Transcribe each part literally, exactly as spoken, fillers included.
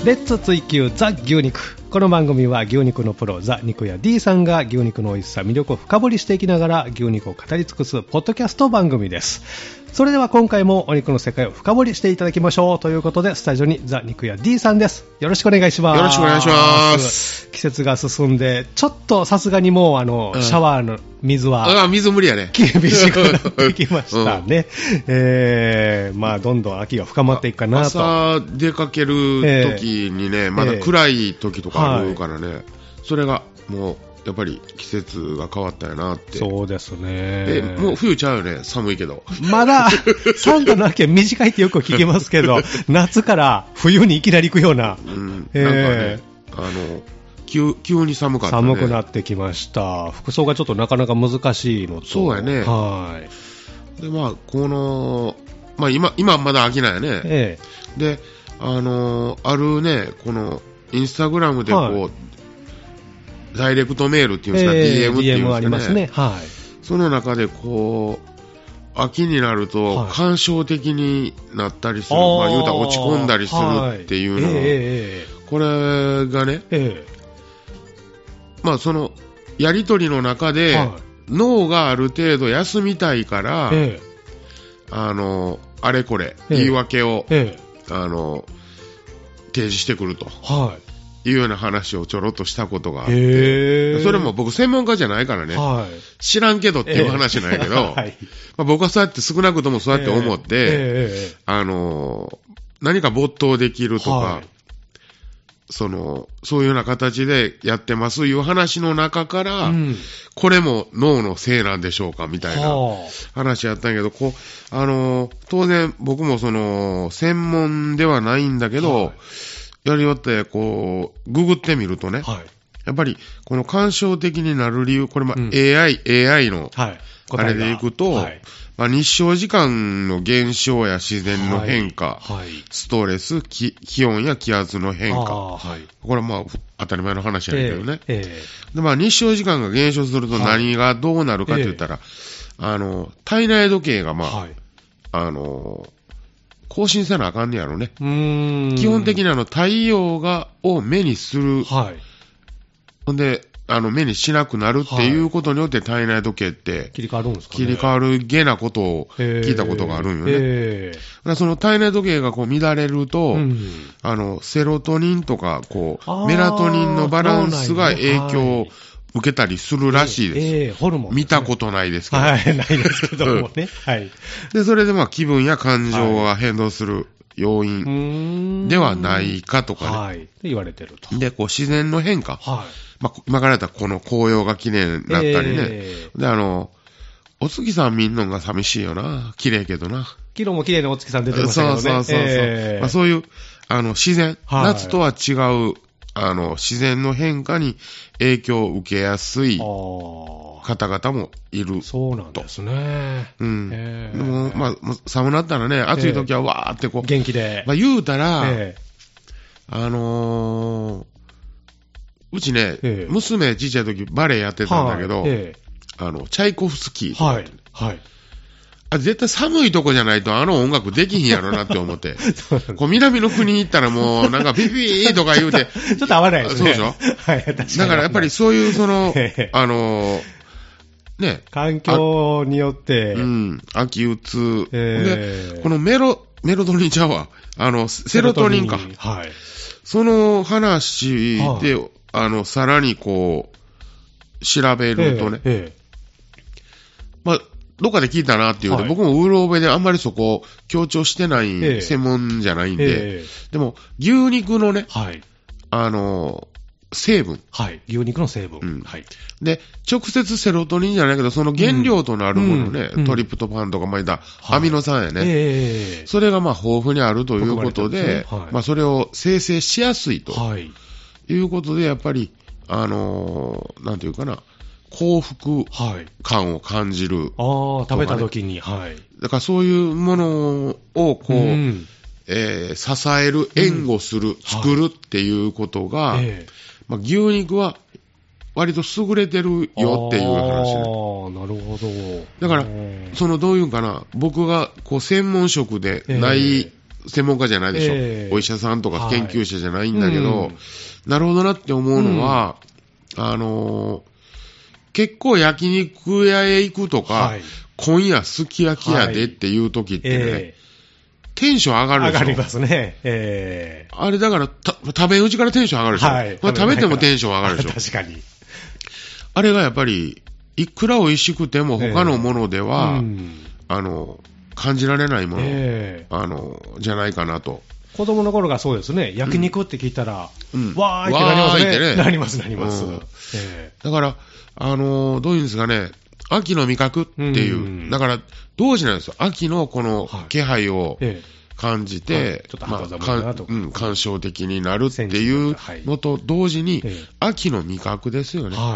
レッツ追求ザ牛肉。この番組は牛肉のプロザ肉屋 D さんが牛肉の美味しさ魅力を深掘りしていきながら牛肉を語り尽くすポッドキャスト番組です。それでは今回もお肉の世界を深掘りしていただきましょうということで、スタジオにザ肉屋 D さんです。よろしくお願いします。 よろしくお願いします。 季節が進んでちょっとさすがにもうあの、うん、シャワーの水はあ水無理やね厳しくなってきましたね、うんえー、まあどんどん秋が深まっていくかなと。 朝出かける時にね、えー、まだ暗い時とかあるからね、えー、それがもうやっぱり季節が変わったよなって。 そうですね。 えもう冬ちゃうよね、寒いけど。 まださんどの秋は短いってよく聞きますけど夏から冬にいきなり行くような、 うんえー、なんかねあの 急, 急に寒かったね。 寒くなってきました。服装がちょっとなかなか難しいのと。 そうやね。はいでまあこのまあ今今まだ秋なんやね、えー、であのあるねこのインスタグラムでこう、はいダイレクトメールっていうんですか、えー、ディーエム っていうんですかね。ディーエム ありますね。はい。その中でこう秋になると感傷的になったりする、はい、まあ言うたら落ち込んだりするっていうのは、はいえー、これがね、えー、まあそのやり取りの中で、はい、脳がある程度休みたいから、えー、あのあれこれ言い訳を、えー、あの提示してくると。はいいうような話をちょろっとしたことがあって、それも僕専門家じゃないからね、はい、知らんけどっていう話なんやけど、はいまあ、僕はそうやって少なくともそうやって思って、えー、あの何か没頭できるとか、はい、そのそういうような形でやってますいう話の中から、うん、これも脳のせいなんでしょうかみたいな話やったんやけど、こうあの当然僕もその専門ではないんだけど、はいやりよってこうググってみるとね、はい、やっぱりこの感傷的になる理由、これまあ、うん、エーアイ、エーアイ のあれでいくと、はいまあ、日照時間の減少や自然の変化、はいはい、ストレス、気温や気圧の変化、はい、これはまあ当たり前の話やけどね、えーえーでまあ、日照時間が減少すると何がどうなるかって言ったら、はいえー、あの体内時計がまあ、はい、あの更新せなあかんねやろね。うーん基本的にあの太陽がを目にする、はい、ほんであの目にしなくなるっていうことによって体内時計って切り替わるんですかね。 切り替わるげなことを聞いたことがあるんよね。えー、だからその体内時計がこう乱れると、うん、あのセロトニンとかこうメラトニンのバランスが影響を受けたりするらしいです。えーえー、ホルモンですね。見たことないですけど。 はい、ないですけどもね。はい。 で、それでまあ気分や感情が変動する要因ではないかとかね。 はい。と言われてると。 で、こう自然の変化。はい。まあ、今からやったらこの紅葉が綺麗になったりね。えー、で、あの、お月さん見んのが寂しいよな。綺麗けどな。 昨日も綺麗なお月さん出てましたけどね。 そうそうそうそう。えーまあ、そういう、あの、自然、はい、夏とは違う、あの自然の変化に影響を受けやすい方々もいると。 そうなんですね。 うん。でもまあ寒なったらね、暑い時はわーってこう元気で、 まあ、言うたら、あのー、うちね、娘ちっちゃい時バレエやってたんだけど、あのチャイコフスキーとか、はいはい。あ絶対寒いとこじゃないとあの音楽できひんやろなって思って。こう南の国に行ったらもうなんかピピーとか言うて。 ちょっと合わないですね。 そうでしょはい、確かに。 だからやっぱりそういうその、あのー、ね。 環境によって。 うん。秋うつ。で、このメロ、メロトニンちゃうわ。あの、セロトニンか。はい。その話で、はあ、あの、さらにこう、調べるとね。ええまあどっかで聞いたなっていうと、はい、僕もうろ覚えであんまりそこを強調してない専門じゃないんで、えええ、でも牛肉のね、はい、あの成分、 はい、牛肉の成分、 うんはい、 で直接セロトニンじゃないけどその原料となるものね、うんうん、トリプトファンとかまあいったアミノ酸やね、はいえ、それがまあ豊富にあるということで、はい、まあ、それを生成しやすいと、はい、いうことでやっぱりあのー、なんていうかな幸福感を感じる、はい、 ああ、食べた時に、はい。 だからそういうものをこう、うんえー、支える、援護する、うん、作るっていうことが、はいえーまあ、牛肉は割と優れてるよっていう話ね。 ああ、なるほど。 だから、そのどういうんかな、僕がこう専門職でない、えー、 専門家じゃないでしょ、えー、お医者さんとか研究者じゃないんだけど、はい、うん、なるほどなって思うのは、うん、あのー、結構焼肉屋へ行くとか、はい、今夜すき焼き屋でっていう時ってね、はい、えー、テンション上がるでしょ。 上がりますね。えー、 あれだからた食べうちからテンション上がるでしょ。はい、まあ、食べてもテンション上がるでしょ。 確かに。 あれがやっぱりいくら美味しくても他のものでは、えーうん、あの感じられないもの、えー、あのじゃないかなと。 子供の頃がそうですね。焼肉って聞いたら、うん、わーいってなりますね。ねなりますなります。うん、 えー、だからあのどういうんですかね。秋の味覚っていう、うん、だから同時なんですよ。秋のこの気配を感じて、はいえーちょっとまあかうん、感傷的になるっていうのと同時に、はい、秋の味覚ですよね。はい、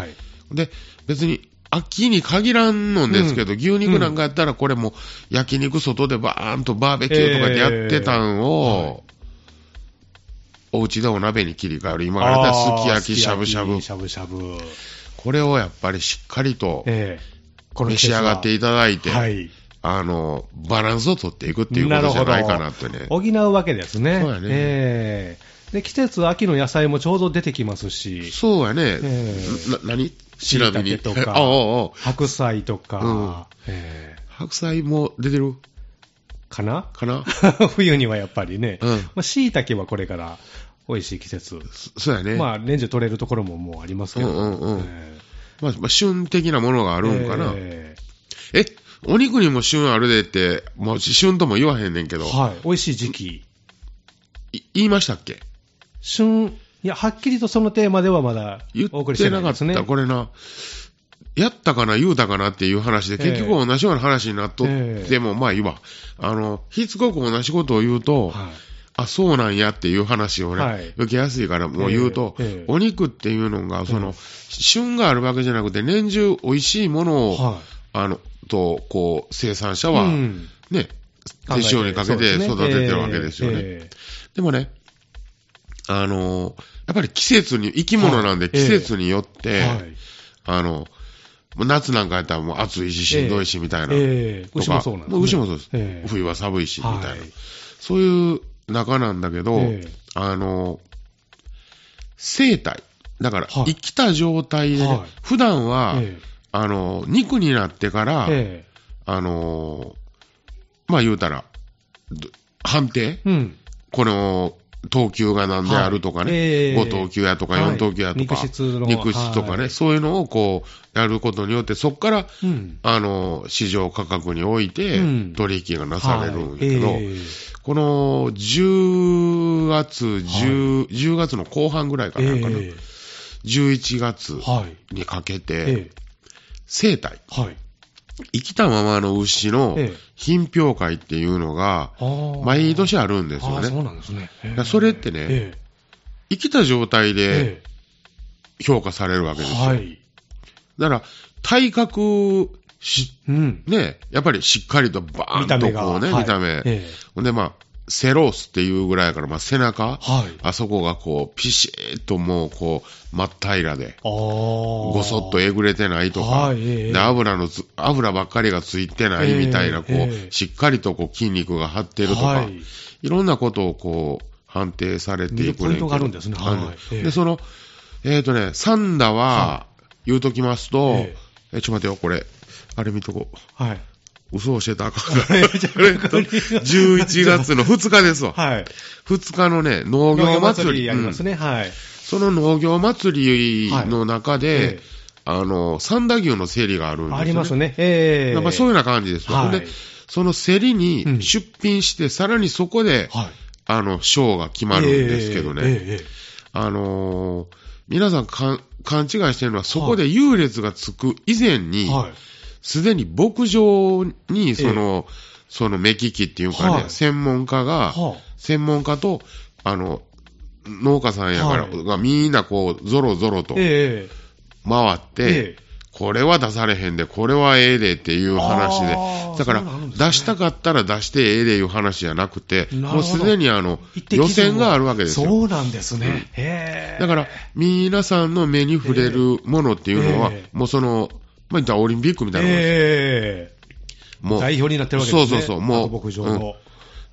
で別に秋に限らんのんですけど、うん、牛肉なんかやったらこれも焼肉外でバーンとバーベキューとかでやってたんを、えーはい、お家でお鍋に切り替える。今からだったらすき焼きしゃぶしゃぶしゃぶしゃぶこれをやっぱりしっかりと、えー召し上がっていただいて、はい、あのバランスを取っていくっていうことじゃないかなってね。 補うわけですね。そうやね、えー、で季節秋の野菜もちょうど出てきますし。 そうやね、えー、な何ちなみにとか白菜とか、うんえー、 白菜も出てるかなかな冬にはやっぱりね、うんまあ、椎茸はこれから美味しい季節。 そうやね。 まあ年中取れるところももうありますけど、うんうんうんえーまあ、まあ、旬的なものがあるんかな。えー、え、お肉にも旬あるでって、もう旬とも言わへんねんけど。 はい。美味しい時期。 言いましたっけ？ 旬、いや、はっきりとそのテーマではまだお送りしてないですね。 言ってなかった。これな、やったかな、言うたかなっていう話で、結局同じような話になっとっても、えー、まあいいわ。あの、しつこく同じことを言うと、はいあ、そうなんやっていう話をね、はい、受けやすいからもう言うと、えーえー、お肉っていうのが、その、えー、旬があるわけじゃなくて、年中美味しいものを、はい、あの、と、こう、生産者は、うん、ね、手塩にかけて育ててるわけですよね。えー、でもね、あの、やっぱり季節に、生き物なんで季節によって、はい、あの、夏なんかやったらもう暑いししんどいしみたいな。 えー、牛もそうなんですね。 牛もそうです。えー、冬は寒いし、みたいな。はい、そういう、中なんだけど、えー、あの、生体。だから、生きた状態で、ね、はい、普段は、えー、あの、肉になってから、えー、あの、まあ言うたら、判定、うん、この、等級が何であるとかね、はいえー、ご等級やとかよん等級やとか、はい、肉質の肉質とかね、はい、そういうのをこう、やることによって、そこから、うん、あの、市場価格において、取引がなされるんだけど、はいえーこのじゅうがつ、10、はい、じゅうがつの後半ぐらいからかな、えー、じゅういちがつにかけて、はいえー、生体、はい、生きたままの牛の品評会っていうのが毎年あるんですよね。 そうなんですね。えー、 それってね、えー、生きた状態で評価されるわけですよ。はい、だから体格し、うん、ね、やっぱりしっかりとバーンとこうね、見た目。はい、ええ、で、まあ、セロースっていうぐらいから、まあ、背中、はい、あそこがこう、ピシッともう、こう、真っ平らで、ごそっとえぐれてないとか、はいええ、で、油のつ、油ばっかりがついてないみたいな、こう、ええ、しっかりとこう、筋肉が張ってるとか、はい、いろんなことをこう、判定されていくねんけど。ポイントがあるんですね。はい、で、その、えっとね、サンダは、言うときますと、ええ、え、ちょっと待ってよ、これ。あれ見とこう。はい。嘘を教えたらあかんから。じゅういちがつのふつかですわ。はい。ふつかのね、農業祭り。やりますね、うん。はい。その農業祭りの中で、はいえー、あの、三田牛の競りがあるんですよね。ありますね。ええー。やっぱそういうような感じですわ。はい、で、その競りに出品して、うん、さらにそこで、はい、あの、賞が決まるんですけどね。えーえー、あのー、皆さんか勘違いしてるのは、そこで優劣がつく以前に、はいすでに牧場にその、ええ、その目利きっていうかね、はい、専門家が、はあ、専門家と、あの、農家さんやから、はい、がみんなこう、ゾロゾロと、回って、ええ、これは出されへんで、これはええでっていう話で、だから、ね、出したかったら出してええでいう話じゃなくて、もうすでにあの、予選があるわけですよ。 そうなんですね。うん、 へだから、皆さんの目に触れるものっていうのは、もうその、まあ、オリンピックみたいなもんです。えー、 もう代表になってるわけですね。 そうそうそう。もう、 牧場の、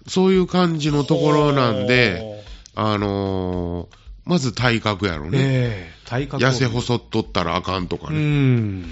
そういう感じのところなんで、あのー、まず体格やろね。えー、体格。痩せ細っとったらあかんとかね。うん。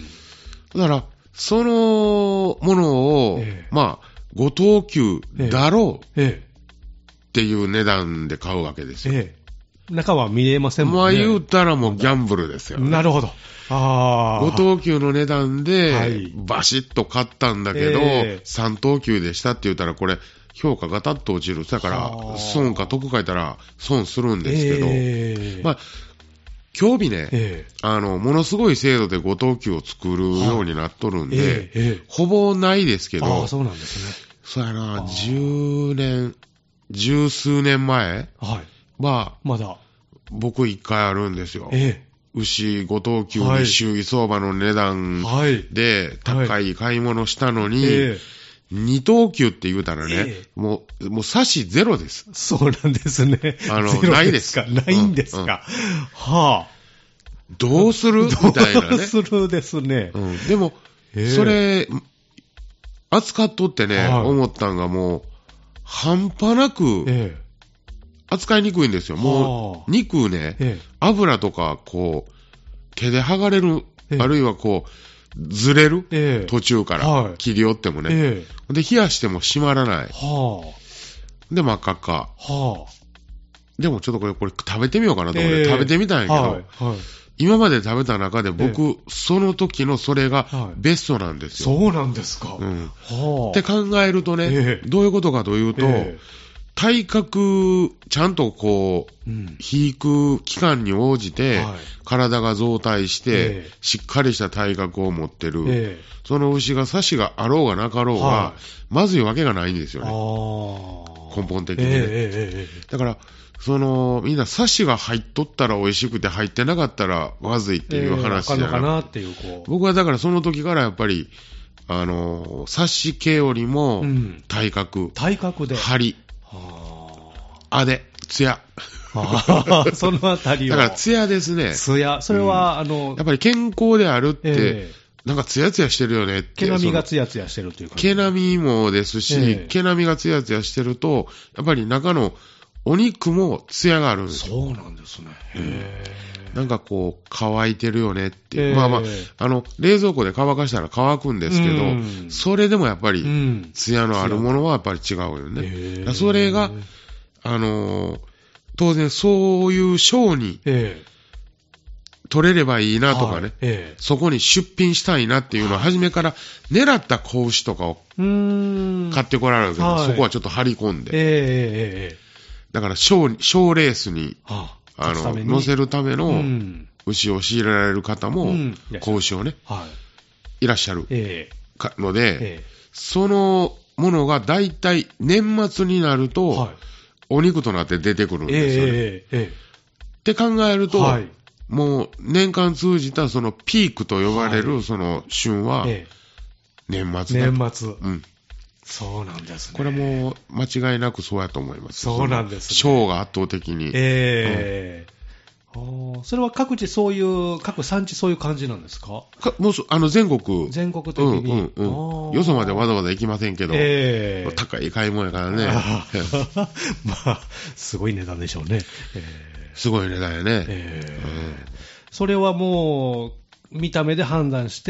だから、そのものを、えー、まあ、ご等級だろうっていう値段で買うわけですよ。えー、中は見えませんもんね。 まあ言うたらもうギャンブルですよね。 なるほど。あご等級の値段でバシッと買ったんだけど、えー、さん等級でしたって言ったらこれ評価ガタッと落ちる。だから損か得か言ったら損するんですけど、えー、まあ今日日ね、えー、あの、ものすごい精度でご等級を作るようになっとるんで、はいえーえー、ほぼないですけど、 あ、そうなんですね。 そうやな、じゅうねん、十数年前は、 はい、まだ、 僕一回あるんですよ。えー、牛ご等級に周囲相場の値段で高い買い物したのに、はいはいえー二等級って言うたらね、えー、もう、もう差しゼロです。 そうなんですね。 あの、ないです。 ないんですか。うんうん、はあ。 どうするみたいなね。 どうするですね。 うん、でも、えー、それ、扱っとってね、はい、思ったんがもう、半端なく、えー、扱いにくいんですよ。もう、肉ね、えー、油とか、こう、手で剥がれる、えー、あるいはこう、ずれる、えー、途中から、はい、切り寄ってもね、えー、で冷やしても閉まらない、はあ、で真っ赤っか、はあ、でもちょっとこれこれ食べてみようかなと思って、えー、食べてみたんやけど、はいはい、今まで食べた中で僕、えー、その時のそれがベストなんですよ。 そうなんですか、うんはあ、って考えるとね、えー、どういうことかというと、えー体格、ちゃんとこう、うん、引く期間に応じて、はい、体が増大して、えー、しっかりした体格を持ってる、えー、その牛がサシがあろうがなかろうが、はい、まずいわけがないんですよね。根本的にね、えーえー。だから、その、みんなサシが入っとったら美味しくて入ってなかったらまずいっていう話じゃなくて、えー、かなっていうこう僕はだからその時からやっぱり、あの、サシ系よりも体格、うん、 体格で。 張り。あで、ツヤ。 そのあたりは。 だからツヤですね。 ツヤ。それは、うん、あの、 やっぱり健康であるって、えー、なんかツヤツヤしてるよねって。 毛並みがツヤツヤしてるというか。 毛並みもですし、えー、毛並みがツヤツヤしてると、やっぱり中のお肉もツヤがあるんですよ。 そうなんですね。へー。なんかこう、乾いてるよねっていう。まあまあ、あの、冷蔵庫で乾かしたら乾くんですけど、うん、それでもやっぱり、ツヤのあるものはやっぱり違うよね。うん、それが、あのー、当然そういう賞に、取れればいいなとかね、はいえー、そこに出品したいなっていうのは、初めから狙った子牛とかを買ってこられるけど、はい、そこはちょっと張り込んで、えー、だから賞、賞レースに、はあ、あの乗せるための牛を仕入れられる方も、子牛をね、はい、いらっしゃるので、えー、そのものがだいたい年末になると、はい、お肉となって出てくるんですよね。えーえー、って考えると、はい、もう年間通じたそのピークと呼ばれるその旬は年末だと。 年末。うん。そうなんですね。 これも間違いなくそうやと思います。 そうなんですね。 賞が圧倒的に。 ええーうん、それは各地そういう、各産地そういう感じなんですか？ かもうあの全国。 全国的に。うんうんうん。よそまでわざわざ行きませんけど、えー、高い買い物やからね。 まあ、すごい値段でしょうね。 えーすごい値段やね、えーうん。それはもう、見た目で判断して、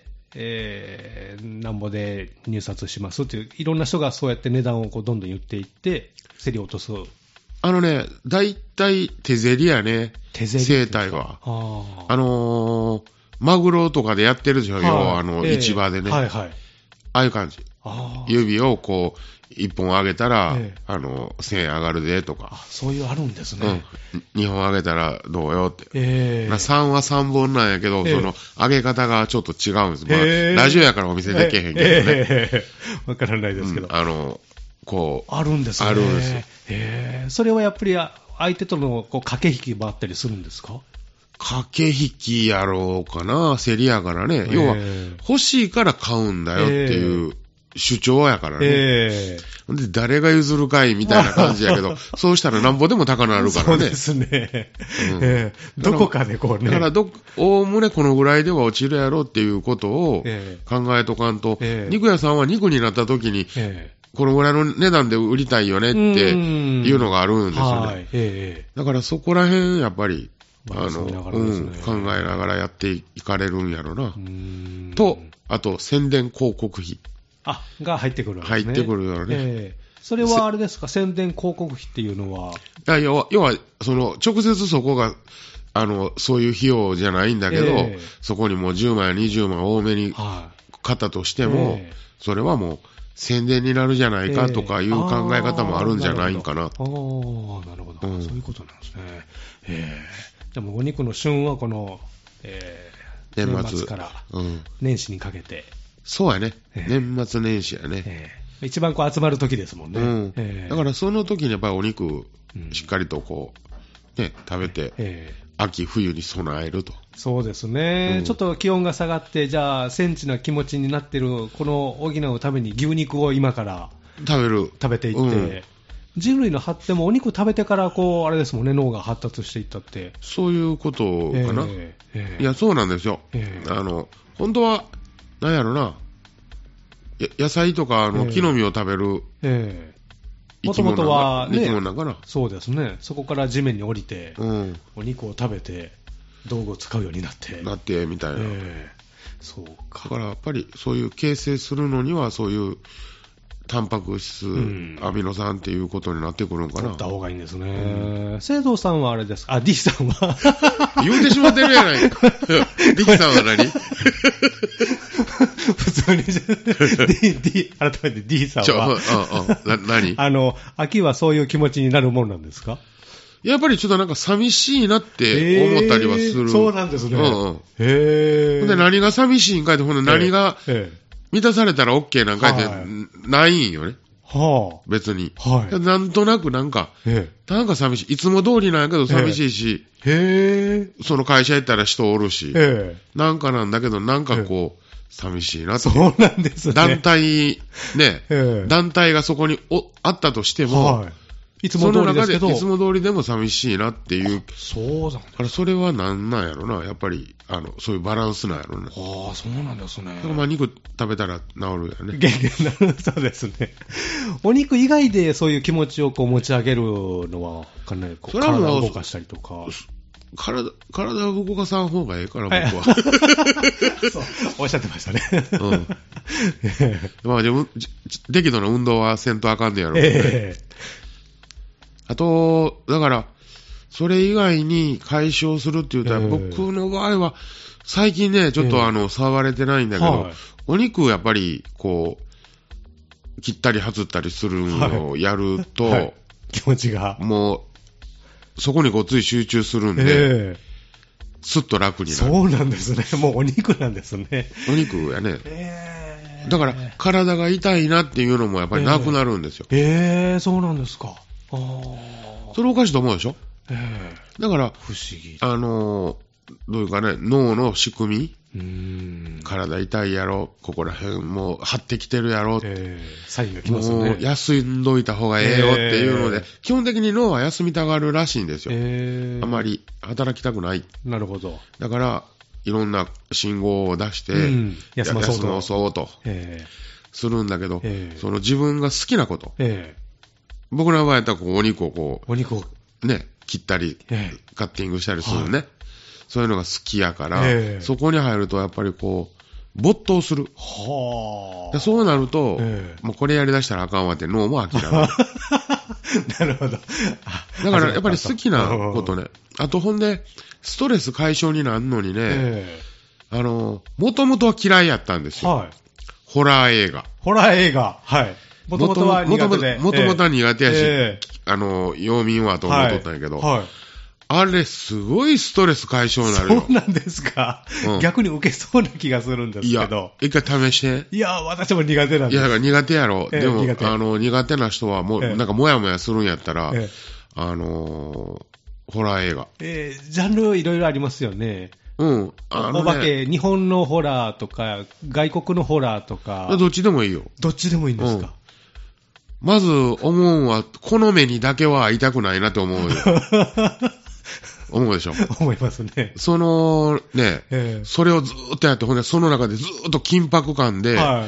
えー、なんぼで入札しますっていう、いろんな人がそうやって値段をこうどんどん言っていって、競り落とす。 あのね、大体手競りやね、 手競り生態は。あ, あのー、マグロとかでやってるでしょ、はい、要はあの、えー、市場でね、はいはい。ああいう感じ。あ指をこう、一本上げたら、ええ、あの、せんえん上がるでとか。 あ、そういうあるんですね。 うん。二本上げたらどうよって。ええ。さんはさんぼんなんやけど、ええ、その、上げ方がちょっと違うんです。まあ、ええ、ラジオやからお見せできへんけどね。 ええ。わからないですけど、 うん。あの、こう。 あるんですね。 あるんですよ。 ええ。それはやっぱり相手とのこう駆け引きもあったりするんですか？ 駆け引きやろうかな、競りやからね。要は、欲しいから買うんだよっていう。主張やからね、えー、で誰が譲るかいみたいな感じやけどそうしたらなんぼでも高なるからね。 そうですね、うんえー、どこかでこうね、 だからどおおむねこのぐらいでは落ちるやろっていうことを考えとかんと、えー、肉屋さんは肉になった時に、えこのぐらいの値段で売りたいよねっていうのがあるんですよね。はい、えー、だからそこら辺やっぱり、あの、ね、うん、考えながらやっていかれるんやろな。と、あと宣伝広告費。 あ、が入ってくるわけですね。 入ってくるよね。 えーそれはあれですか、宣伝広告費っていうのは。 いや要は、要はその直接そこがあのそういう費用じゃないんだけど、えー、そこにもうじゅうまんやにじゅうまん多めに買ったとしても、はい、それはもう宣伝になるじゃないかとかいう考え方もあるんじゃないかな。 ああ、なるほど、うん、そういうことなんですね。えー、でもお肉の旬はこの、えー、年末から年始にかけて。うん、 そうやね、えー、年末年始やね。えー一番こう集まる時ですもんね、うんえー、だからその時にやっぱりお肉しっかりとこう、ね、食べて、えー、秋冬に備えると。 そうですね、うん、ちょっと気温が下がってじゃあセンチな気持ちになってるこの補うために牛肉を今から食べる食べていって、うん、人類の発展もお肉食べてからこうあれですもんね、脳が発達していったってそういうことかな、えーえー、いやそうなんですよ、えー、あの本当はなんやろな野菜とかあの木の実を食べる生き物なんか、えー、は、ね、生き物なんかな。 そうですね。そこから地面に降りて、うん、お肉を食べて道具を使うようになってなってみたいな、 えー、そうか。 だからやっぱりそういう形成するのにはそういうタンパク質、うん、アミノ酸っていうことになってくるのかな。 取った方がいいんですね。聖堂、うん、さんはあれですか。あ、D さんは言うてしまってるやないか。D さんは何普通に D, D 改めて D さんはちょ、うんうん、な何あの秋はそういう気持ちになるもんなんですか。 やっぱりちょっとなんか寂しいなって思ったりはする。 えー、そうなんですね。うんうん、 へー。で何が寂しいんかってほんで何が満たされたら OK なんかってないんよね。はあ、別に、はい、なんとなくなんか、ええ、なんか寂しい。いつも通りなんやけど寂しいし、ええ、その会社行ったら人おるし、ええ、なんかなんだけど、なんかこう、ええ、寂しいなって。 そうなんですね。 団体、ね、ええ、団体がそこにおあったとしても、はい、 いつも通りですけど、 その中でいつも通りでも寂しいなっていう。 そうなんだ。 からそれはなんなんやろな、やっぱり、あの、そういうバランスなんやろな。 ああ、そうなんですね。 だからまあ肉食べたら治るやね。 元気になる。そうですね。お肉以外でそういう気持ちをこう持ち上げるのは、かなりこう体を動かしたりとか。 体、体を動かさん方がええから、僕は。 そう、おっしゃってましたね。うん。 まあ、でも、適度な運動はせんとあかんねやろ、ね。えー、あと、だから、それ以外に解消するっていうと、えー、僕の場合は、最近ね、ちょっとあの、えー、触れてないんだけど、はい、お肉をやっぱり、こう、切ったり外ったりするのをやると、はいはい、 気持ちが。 もう、そこにごっつい集中するんで、えー、すっと楽になる。 そうなんですね。もうお肉なんですね。 お肉やね。えー、だから、体が痛いなっていうのもやっぱりなくなるんですよ。 えー、えー、そうなんですか。あそれおかしいと思うでしょ。えー、だから、 不思議。 あのー、どういうかね、脳の仕組み、うーん体痛いやろ、ここら辺もう張ってきてるやろ、えー、サインが来ますね。 もう休んどいた方がええよっていうので、えー、基本的に脳は休みたがるらしいんですよ。えー、あまり働きたくない。 なるほど。 だから、いろんな信号を出して、うん、休まそうと、休まそうと、えー、するんだけど、えー、その自分が好きなこと、えー、僕の場合やったらこうお肉をこう、 お肉をね、切ったり、えー、カッティングしたりするね。はい、そういうのが好きやから、えー、そこに入るとやっぱりこう、没頭する。はあ。そうなると、えー、もうこれやりだしたらあかんわって脳も諦める。 なるほど。 だからやっぱり好きなことね。あとほんで、ストレス解消になるのにね、えー、あの、もともとは嫌いやったんですよ。はい。ホラー映画。 ホラー映画。はい。もともとは苦手で。 もともとは苦手やし、えー、あの、陽民はと思っとったんやけど、はいはい、あれ、すごいストレス解消になるよ。 そうなんですか、うん、逆に受けそうな気がするんですけど。いや、一回試して。 いや、私も苦手なんです。 いや、だから苦手やろ。えー、でも、苦手。あの、苦手な人は、もう、えー、なんか、もやもやするんやったら、えー、あのー、ホラー映画。 えー、ジャンルいろいろありますよね。 うん。 あのね、お化け、日本のホラーとか、外国のホラーとか。 どっちでもいいよ。 どっちでもいいんですか、うん、 まず、思うんは、この目にだけは会いたくないなと思うよ。思うでしょ。 思いますね。 そのね、えー、それをずーっとやって、ほんでその中でずーっと緊迫感で、はい、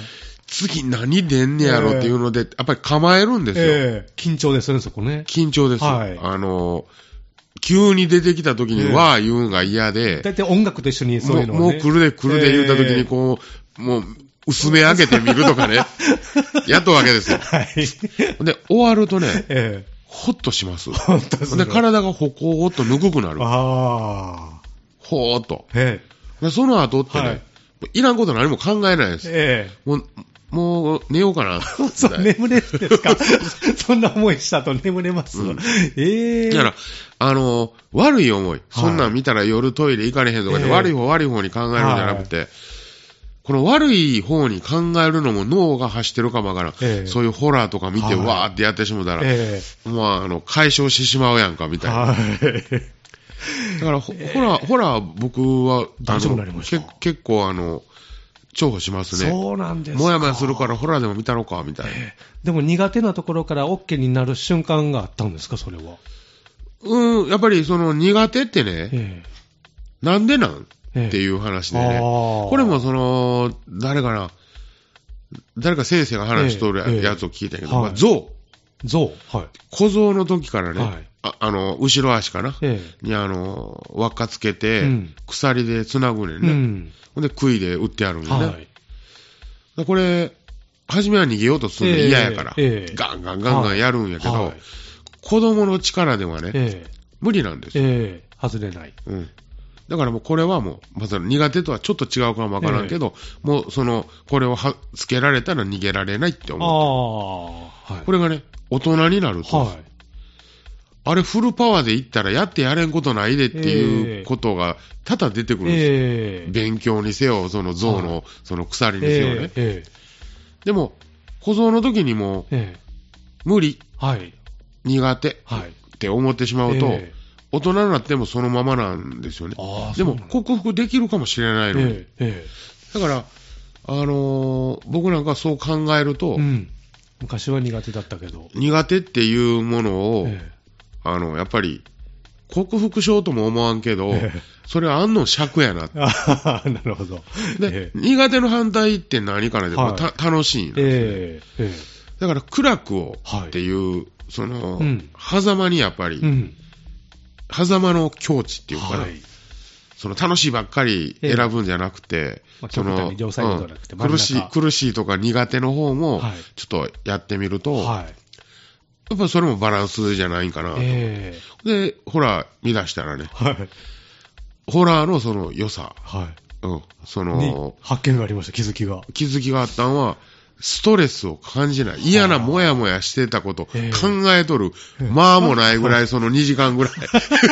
次何出んねやろっていうので、やっぱり構えるんですよ。えー、緊張ですね、そこね。 緊張です。はい、あの、急に出てきた時にわー言うんが嫌で。 だいたい音楽と一緒にそういうのは、ね、 もう、もう来るで来るで言った時にこう、もう、薄め上げてみるとかね。やっとわけですよ。はい。で、終わるとね、えー、ほっとします。ほっとする。で、体がほこーっとぬくくなる。ああ。ほーっと。えー、でその後ってね、はい、いらんこと何も考えないです。えー、もうもう寝ようかな。 そう、眠れるんですか。そんな思いしたと眠れます。うん、 ええー。だから、あの、悪い思い。そんなん見たら夜トイレ行かれへんとかで、はい、悪い方悪い方に考えるんじゃなくて、はい、この悪い方に考えるのも脳が走ってるかもわからん。えー、そういうホラーとか見て、はい、わーってやってしもたら、えー、まあ、あの、解消してしまうやんか、みたいな。はい、だから、ホラー、ホラー僕は、 大丈夫になりました。 結構あの、重宝しますね。 そうなんですか。 もやもやするからホラーでも見たのか、みたいな、えー。でも苦手なところから OK になる瞬間があったんですか、それは。 うん、やっぱりその苦手ってね、えー、なんでなん、えー、っていう話でね。これもその、誰かな、誰か先生が話しとるやつを聞いたけど、えーえーまあ、象。 象はい。 小象の時からね、はい、あ, あの、後ろ足かな、えー、にあの、輪っかつけて、うん、鎖で繋ぐねんね。うんほんで、杭で打ってあるんよね。はい、これ、初めは逃げようとするの嫌やから、えーえー、ガンガンガンガンやるんやけど、はいはい、子供の力ではね、えー、無理なんですよ、 えー。外れない。 うん。だからもうこれはもう、まず苦手とはちょっと違うかもわからんけど、えー、もうその、これをはつけられたら逃げられないって思って。あはい、これがね、大人になると、はいあれフルパワーでいったらやってやれんことないでっていうことが多々出てくるんですよ。えー、勉強にせよ、その象のその鎖にせよね。えーえー、でも、小僧の時にも、えー、無理、はい、苦手、はい、って思ってしまうと、えー、大人になってもそのままなんですよね。でも、克服できるかもしれないのに。えーえー、だから、あのー、僕なんかそう考えると、うん、 昔は苦手だったけど。 苦手っていうものを、えーあの、やっぱり、克服しようとも思わんけど、ええ、それはあんの尺やなって。 なるほど。 で、ええ、苦手の反対って何かなで、はい、た楽しいんですね、ええ。だから、苦楽をっていう、はい、その、うん、狭間にやっぱり、うん、狭間の境地っていうかな、はい、その楽しいばっかり選ぶんじゃなくて、 ええ、その、うん、 苦しい、苦しいとか苦手の方も、ちょっとやってみると、はいやっぱりそれもバランスじゃないんかなと、えー、で、ホラー見出したらね、はい、ホラーのその良さ、はいうん、その発見がありました、気づきが。 気づきがあったのは、ストレスを感じない、嫌なもやもやしてたこと、考えとる、えー、まあもないぐらい、そのにじかんぐらい。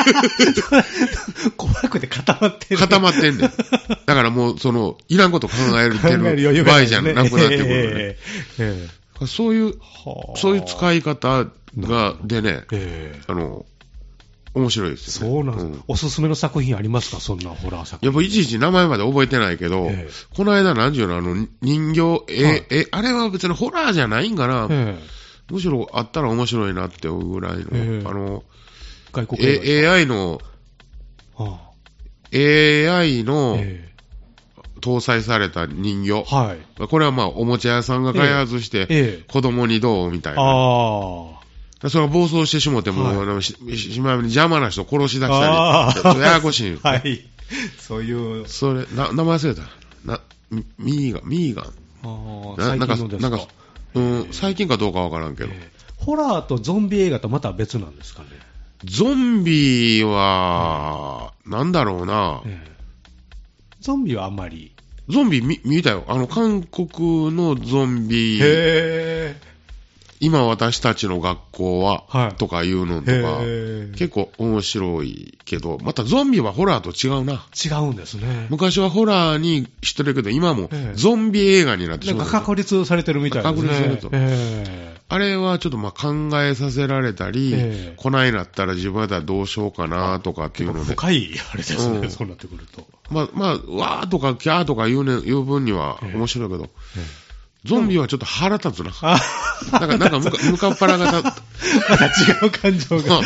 怖くて固まってる。 固まってんねん。だからもう、その、いらんこと考えてる場合じゃなくなってくるね。えーえーそういう、そういう使い方が、でね、えー、あの、面白いですよね。 そうなんです、うん。おすすめの作品ありますかそんなホラー作品。 やっぱいちいち名前まで覚えてないけど、えー、この間何十のあの人形、え、はい、え、あれは別にホラーじゃないんかな、えー、むしろあったら面白いなって思うぐらいの、えー、あの、 外国映画ですかエーアイ の、はあ、エーアイ の、えー搭載された人形、はい、これはまあおもちゃ屋さんが開発して、ええ、子供にどうみたいな、あそれが暴走してしもても、はい、し, しまいに邪魔な人殺し出したり、ややこしい、 はい、そういう、 それな名前忘れた、なミーガン、ミーガン、 あ最近のですか、なんか、 うん、最近かどうかわからんけど、えー、ホラーとゾンビ映画とまた別なんですかね。 ゾンビは、うん、なんだろうな。えーゾンビはあんまり。 ゾンビ 見, 見たよ。あの、韓国のゾンビ。へー。今私たちの学校は、はい、とかいうのとか、結構面白いけど、またゾンビはホラーと違うな。 違うんですね。 昔はホラーにしてるけど、今もゾンビ映画になってしまう。 なんか確立されてるみたいですね。確立されてると。あれはちょっとまあ考えさせられたり、こないなったら自分だったらどうしようかなとかっていうので。 深いあれですね、うん、そうなってくると。 まあ、まあ、わーとかキャーとか言う、ね、言う分には面白いけど、ゾンビはちょっと腹立つな。なんか、なんかむか、むかっ腹が立つ。 また違う感情が。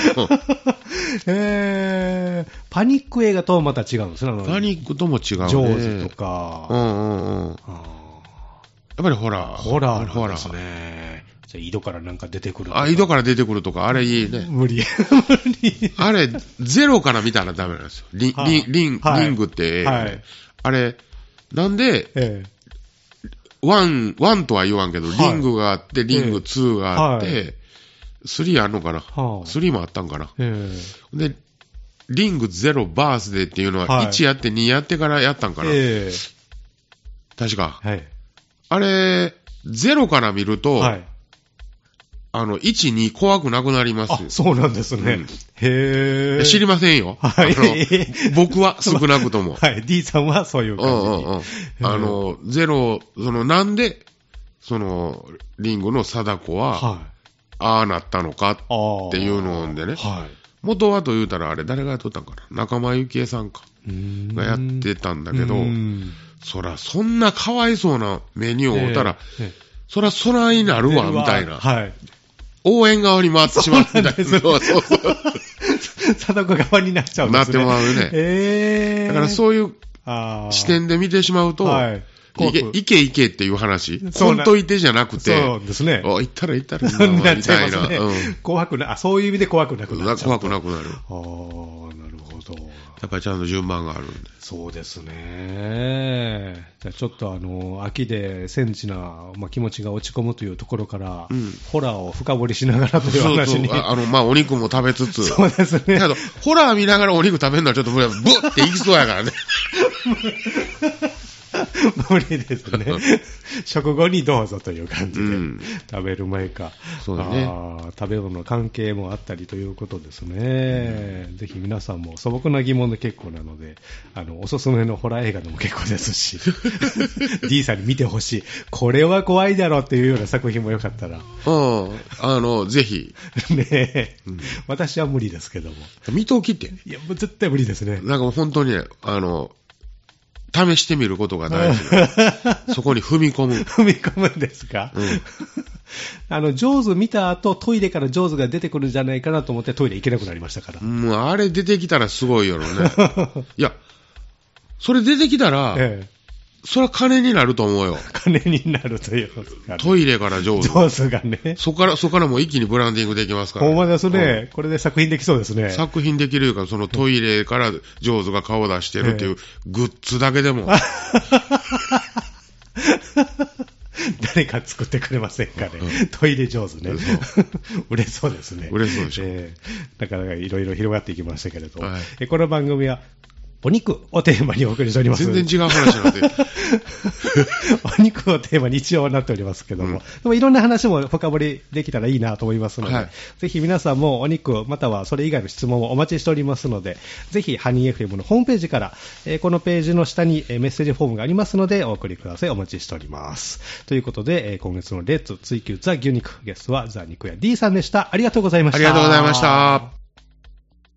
えー、パニック映画とはまた違うんですね。 パニックとも違うね。 ジョーズとか。 うんうんうん。 ぱりホラー。 ホラーなんですね。じゃあ井戸からなんか出てくるとか。 あ、井戸から出てくるとか、あれいいね。 無理。無理。 あれ、ゼロから見たらダメなんですよ。リン、リン、リン、はい、リングって、はい、あれ、なんで、ええ、ワン、ワンとは言わんけど、はい、リングがあって、リングツーがあって、はい、スリーあんのかな、はあ、スリーもあったんかな、ええ、で、リングゼロバースデーっていうのは、はい、いちやってにやってからやったんかな、ええ、確か、はい。あれ、ゼロから見ると、はい、あの、いち、に怖くなくなります。 あ、そうなんですね。うん、へー。 知りませんよ。はい。あの僕は少なくとも。 はい。D さんはそういう感じに。うんうんうん。 あの、ゼロ、その、なんで、その、リングの貞子は、はい、ああなったのかっていうのでね。はい。元はと言うたら、あれ、誰がやっとったんかな。仲間由紀恵さんか。がやってたんだけど、そら、そんなかわいそうなメニューを追ったら、えーえー、そら、そらになるわ、みたいな。はい。応援側に回ってしまうみたいな。そうそうそう。 貞子側になっちゃうんですね。 なってまうね。 えー、 だからそういう視点で見てしまうと、はい、いけ、いけいけっていう話。ほんといてじゃなくて。 そうですね。 お、行ったら行ったらみたいな。みたいな。 うん、怖くな、あ、そういう意味で怖くなくなっちゃう。 怖くなくなる。 ああ、なるほど。 やっぱりちゃんと順番があるんで。 そうですね。じゃあちょっとあの、秋でセンチな、まあ、気持ちが落ち込むというところから、うん、ホラーを深掘りしながらという話に。 そうそう、あの、まあ、お肉も食べつつ。 そうですね。 だけど、ホラー見ながらお肉食べるのはちょっと無理だ。ブッっていきそうやからね。 無理ですね。食後にどうぞという感じで、うん、食べる前か。 そうだね。 あ、食べ物の関係もあったりということですね。うん、ぜひ皆さんも素朴な疑問で結構なので、あの、おすすめのホラー映画でも結構ですし、D さんに見てほしい。これは怖いだろうっていうような作品もよかったら。 うん。あの、ぜひ。 ねえ、うん。私は無理ですけども。 見ときって。 いや、もう絶対無理ですね。 なんか本当にね、あの、試してみることが大事。そこに踏み込む。 踏み込むんですか、うん、あの、ジョーズ見た後、トイレからジョーズが出てくるんじゃないかなと思ってトイレ行けなくなりましたから。 もうあれ出てきたらすごいよね。いや、それ出てきたら、ええ、それは金になると思うよ。 金になるということか、ね。 トイレからジョーズ。 ジョーズがね。 そこから、そこからもう一気にブランディングできますから、 ね。ほんまですね、うん。これで作品できそうですね。 作品できるか、そのトイレからジョーズが顔を出してるっていうグッズだけでも。誰か作ってくれませんかね。うん、トイレ上手ね。売れそうですね。 売れそうでしょ。 えー、なかなかいろいろ広がっていきましたけれど、はい、えこの番組はお肉をテーマにお送りしております。 全然違う話になってお肉をテーマに一応なっておりますけども、うん、でもいろんな話も深掘りできたらいいなと思いますので、はい、ぜひ皆さんもお肉またはそれ以外の質問をお待ちしておりますので、ぜひハニー エフエム のホームページから、えー、このページの下にメッセージフォームがありますのでお送りください。お待ちしております。ということで、えー、今月のレッツ追求ザ牛肉、ゲストはザ肉屋 D さんでした。ありがとうございました。 ありがとうございました。